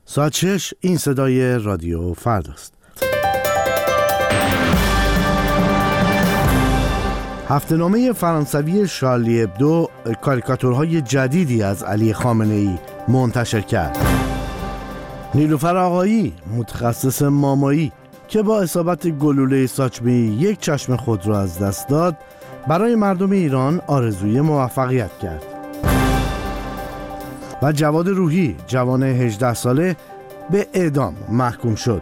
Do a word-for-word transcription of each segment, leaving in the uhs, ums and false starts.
ساعت شش این صدای رادیو فرداست. هفته‌نامه فرانسوی شارلی ابدو کاریکاتورهای جدیدی از علی خامنه‌ای منتشر کرد. نیلوفر آقایی متخصص مامایی که با اصابت گلوله ساچمه یک چشم خود را از دست داد، برای مردم ایران آرزوی موفقیت کرد. و جواد روحی جوان هجده ساله به اعدام محکوم شد.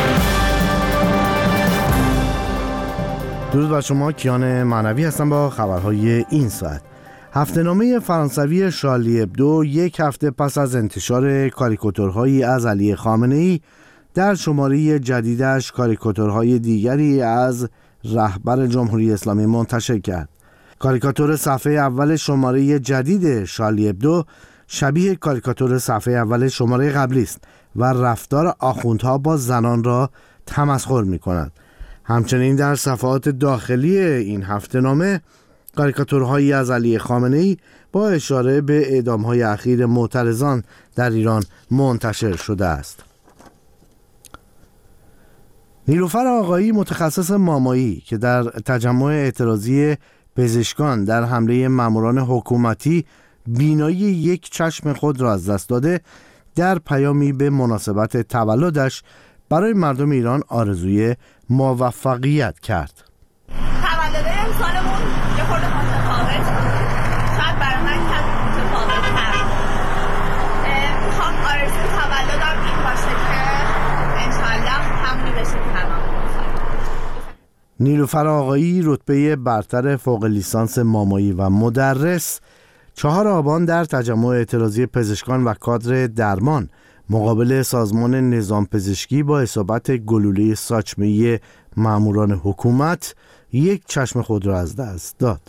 درود بر شما، کیان معنوی هستم با خبرهای این ساعت. هفته‌نامه فرانسوی شارلی ابدو یک هفته پس از انتشار کاریکاتورهایی از علی خامنه‌ای در شماره جدیدش کاریکاتورهای دیگری از رهبر جمهوری اسلامی منتشر کرد. کاریکاتور صفحه اول شماره جدید شارلی ابدو شبیه کاریکاتور صفحه اول شماره قبلی است و رفتار آخوندها با زنان را تمسخر می‌کند. همچنین در صفحات داخلی این هفته‌نامه کاریکاتورهایی از علی خامنه‌ای با اشاره به اعدام‌های اخیر معترضان در ایران منتشر شده است. نیلوفر آقایی متخصص مامایی که در تجمع اعتراضی پزشکان در حمله ماموران حکومتی بینایی یک چشم خود را از دست داده، در پیامی به مناسبت تولدش برای مردم ایران آرزوی موفقیت کرد. تولد امسالمون یه خورده متفاوت، شاید برای من کم متفاوت تر. میخوام آرزوی تولدم این باشه که انشالله همونی بشه که همه نیلوفر آقایی رتبه برتر فوق لیسانس مامایی و مدرس چهار آبان در تجمع اعتراضی پزشکان و کادر درمان مقابل سازمان نظام پزشکی با اصابت گلوله ساچمه ماموران حکومت یک چشم خود را از دست داد.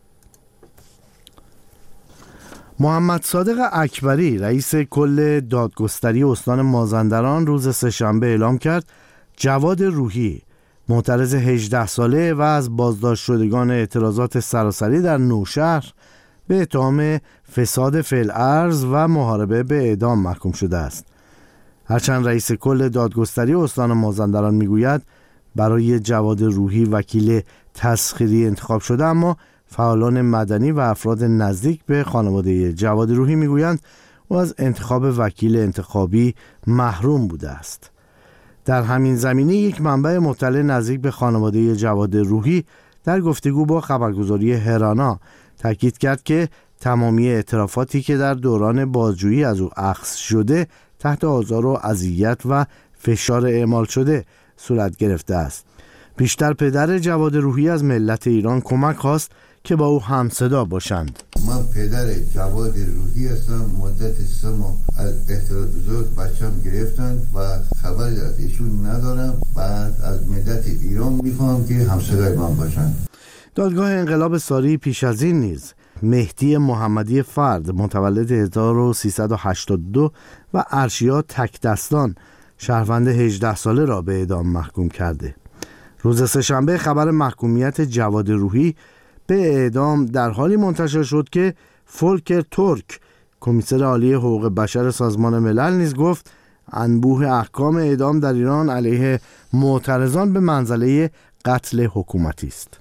محمد صادق اکبری رئیس کل دادگستری استان مازندران روز سه‌شنبه اعلام کرد جواد روحی معترض هجده ساله و از بازداشت شدگان اعتراضات سراسری در نوشهر به اتهام فساد فی‌الارض و محاربه به اعدام محکوم شده است. هرچند رئیس کل دادگستری استان مازندران میگوید برای جواد روحی وکیل تسخیری انتخاب شده، اما فعالان مدنی و افراد نزدیک به خانواده جواد روحی میگویند او از انتخاب وکیل انتخابی محروم بوده است. در همین زمینه یک منبع مطلع نزدیک به خانواده جواد روحی در گفتگو با خبرگزاری هرانا تاکید کرد که تمامی اعترافاتی که در دوران بازجویی از او اخذ شده تحت آزار و اذیت و فشار اعمال شده صورت گرفته است. بیشتر پدر جواد روحی از ملت ایران کمک خواست که با او همصدا باشند. من پدر جواد روحی هستم. مدت سه ماه از اعتراضات بچم گرفتن و خبری از ایشون ندارم. بعد از ملت ایران میخوام که همصدای من باشند. دادگاه انقلاب ساری پیش از این نیز مهدی محمدی فرد متولد هزار و سیصد و هشتاد و دو و ارشیا تکدستان شهروند هجده ساله را به اعدام محکوم کرده. روز سه‌شنبه خبر محکومیت جواد روحی به اعدام در حالی منتشر شد که فولکر تورک کمیسر عالی حقوق بشر سازمان ملل نیز گفت انبوه احکام اعدام در ایران علیه معترضان به منزله قتل حکومتی است.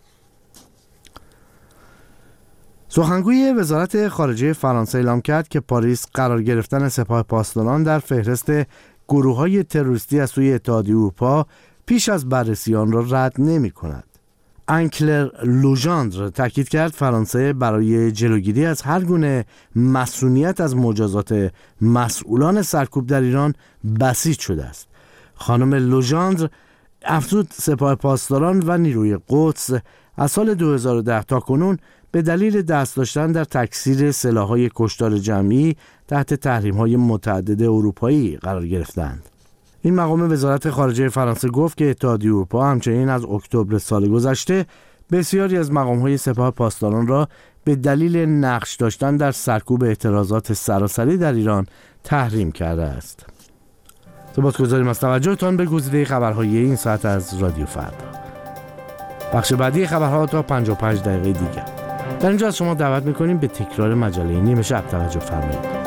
سخنگوی وزارت خارجه فرانسه اعلام کرد که پاریس قرار گرفتن سپاه پاسداران در فهرست گروه‌های تروریستی از سوی اتحادیه اروپا پیش از بررسی آن را رد نمی‌کند. انکلر لوژاندر تاکید کرد فرانسه برای جلوگیری از هر گونه مسئولیت از مجازات مسئولان سرکوب در ایران بسیج شده است. خانم لوژاندر افزود سپاه پاسداران و نیروی قدس از سال دو هزار و ده تا کنون به دلیل دست داشتن در تکثیر سلاح‌های کشتار جمعی تحت تحریم‌های متعدد اروپایی قرار گرفتند. این مقام وزارت خارجه فرانسه گفت که اتحادیه اروپا همچنین از اکتبر سال گذشته بسیاری از مقام‌های سپاه پاسداران را به دلیل نقش داشتن در سرکوب اعتراضات سراسری در ایران تحریم کرده است. سپاسگزاریم از توجهتان به گزیده خبرهای این ساعت از رادیو فردا. بخش بعدی خبرها تا پنجاه و پنج دقیقه دیگر. در اینجا از شما دعوت می‌کنیم به تکرار مجله نیمه شب توجه فرمایید.